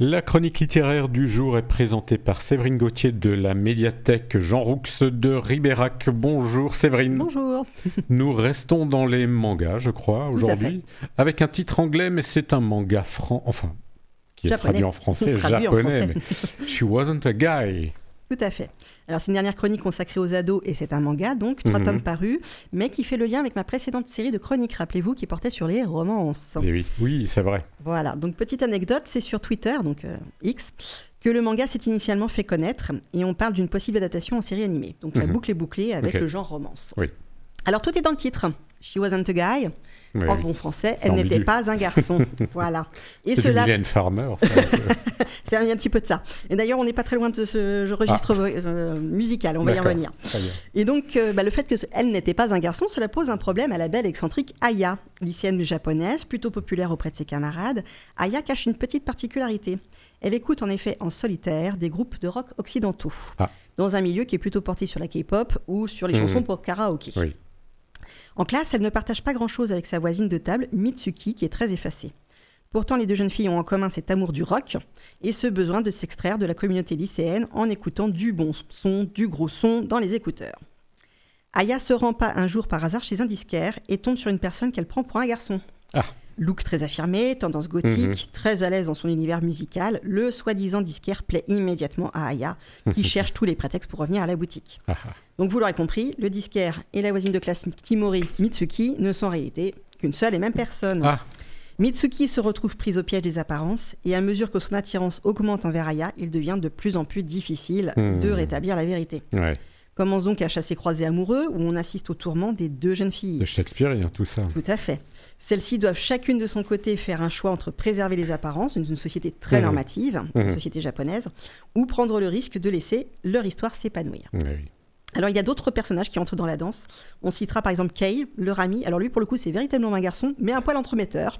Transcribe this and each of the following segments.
La chronique littéraire du jour est présentée par Séverine Gauthier de la médiathèque Jean Roux de Ribérac. Bonjour Séverine. Bonjour. Nous restons dans les mangas, je crois, aujourd'hui, avec un titre anglais, mais c'est un manga qui est traduit en français, japonais, mais She Wasn't a Guy. Tout à fait. Alors, c'est une dernière chronique consacrée aux ados et c'est un manga, donc 3 tomes parus, mais qui fait le lien avec ma précédente série de chroniques, rappelez-vous, qui portait sur les romances. Et oui, c'est vrai. Voilà, donc petite anecdote, c'est sur Twitter, donc X, que le manga s'est initialement fait connaître et on parle d'une possible adaptation en série animée. Donc la boucle est bouclée avec le genre romance. Oui. Alors tout est dans le titre. She wasn't a guy. Oui, en bon français, elle n'était pas un garçon. Voilà. Et c'est cela... du Mylène Farmer, ça. C'est un petit peu de ça. Et d'ailleurs, on n'est pas très loin de ce registre musical, on va y revenir. Et donc, le fait qu'elle n'était pas un garçon, cela pose un problème à la belle excentrique Aya. Lycéenne japonaise, plutôt populaire auprès de ses camarades, Aya cache une petite particularité. Elle écoute en effet en solitaire des groupes de rock occidentaux, dans un milieu qui est plutôt porté sur la K-pop ou sur les chansons pour karaoké. Oui. En classe, elle ne partage pas grand-chose avec sa voisine de table, Mitsuki, qui est très effacée. Pourtant, les deux jeunes filles ont en commun cet amour du rock et ce besoin de s'extraire de la communauté lycéenne en écoutant du bon son, du gros son dans les écouteurs. Aya se rend pas un jour par hasard chez un disquaire et tombe sur une personne qu'elle prend pour un garçon. Look très affirmé, tendance gothique, très à l'aise dans son univers musical, le soi-disant disquaire plaît immédiatement à Aya, qui cherche tous les prétextes pour revenir à la boutique. Donc vous l'aurez compris, le disquaire et la voisine de classe Timori, Mitsuki, ne sont en réalité qu'une seule et même personne. Mitsuki se retrouve prise au piège des apparences, et à mesure que son attirance augmente envers Aya, il devient de plus en plus difficile de rétablir la vérité. Commence donc un chassé-croisé amoureux où on assiste au tourment des deux jeunes filles. De Shakespeare, tout ça. Tout à fait. Celles-ci doivent chacune de son côté faire un choix entre préserver les apparences, une société très normative, une société japonaise, ou prendre le risque de laisser leur histoire s'épanouir. Alors, il y a d'autres personnages qui entrent dans la danse. On citera par exemple Kei, leur ami. Alors lui, pour le coup, c'est véritablement un garçon, mais un poil entremetteur.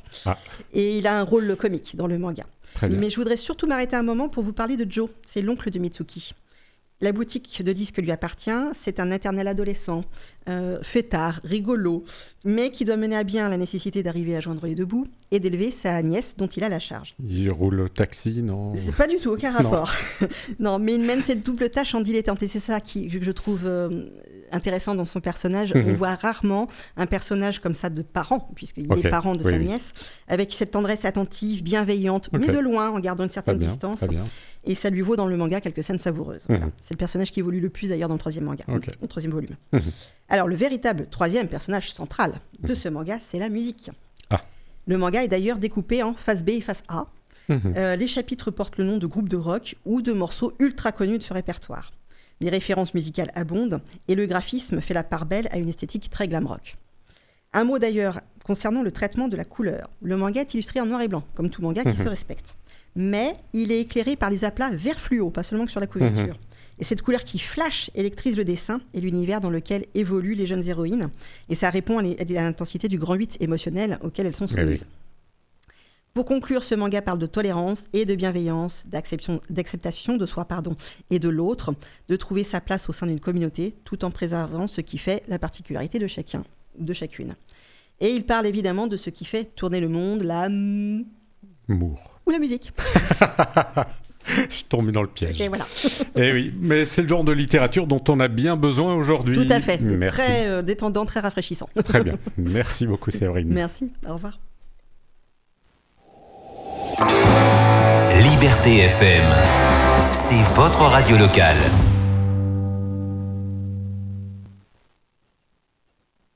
Et il a un rôle comique dans le manga. Mais je voudrais surtout m'arrêter un moment pour vous parler de Joe. C'est l'oncle de Mitsuki. La boutique de disques lui appartient, c'est un éternel adolescent, fêtard, rigolo, mais qui doit mener à bien la nécessité d'arriver à joindre les deux bouts et d'élever sa nièce dont il a la charge. Il roule au taxi, non ? C'est pas du tout, aucun rapport. Non, mais il mène cette double tâche en dilettante et c'est ça que je trouve intéressant dans son personnage. On voit rarement un personnage comme ça de parent, puisqu'il est parent de sa nièce, avec cette tendresse attentive, bienveillante, mais de loin, en gardant une certaine distance. Et ça lui vaut dans le manga quelques scènes savoureuses. Voilà. C'est le personnage qui évolue le plus d'ailleurs dans le troisième manga, le troisième volume. Alors le véritable troisième personnage central de ce manga, c'est la musique. Le manga est d'ailleurs découpé en face B et face A. Les chapitres portent le nom de groupes de rock ou de morceaux ultra connus de ce répertoire. Les références musicales abondent et le graphisme fait la part belle à une esthétique très glam rock. Un mot d'ailleurs concernant le traitement de la couleur. Le manga est illustré en noir et blanc, comme tout manga qui se respecte. Mais il est éclairé par des aplats vert fluo, pas seulement que sur la couverture. Et cette couleur qui flash électrise le dessin et l'univers dans lequel évoluent les jeunes héroïnes. Et ça répond à l'intensité du grand 8 émotionnel auquel elles sont soumises. Pour conclure, ce manga parle de tolérance et de bienveillance, d'acceptation de soi et de l'autre, de trouver sa place au sein d'une communauté, tout en préservant ce qui fait la particularité de chacun ou de chacune. Et il parle évidemment de ce qui fait tourner le monde, ou la musique. Je suis tombé dans le piège. Et voilà. Et oui, mais c'est le genre de littérature dont on a bien besoin aujourd'hui. Tout à fait. Merci. Très détendant, très rafraîchissant. Très bien. Merci beaucoup, Séverine. Merci. Au revoir. Liberté FM, c'est votre radio locale.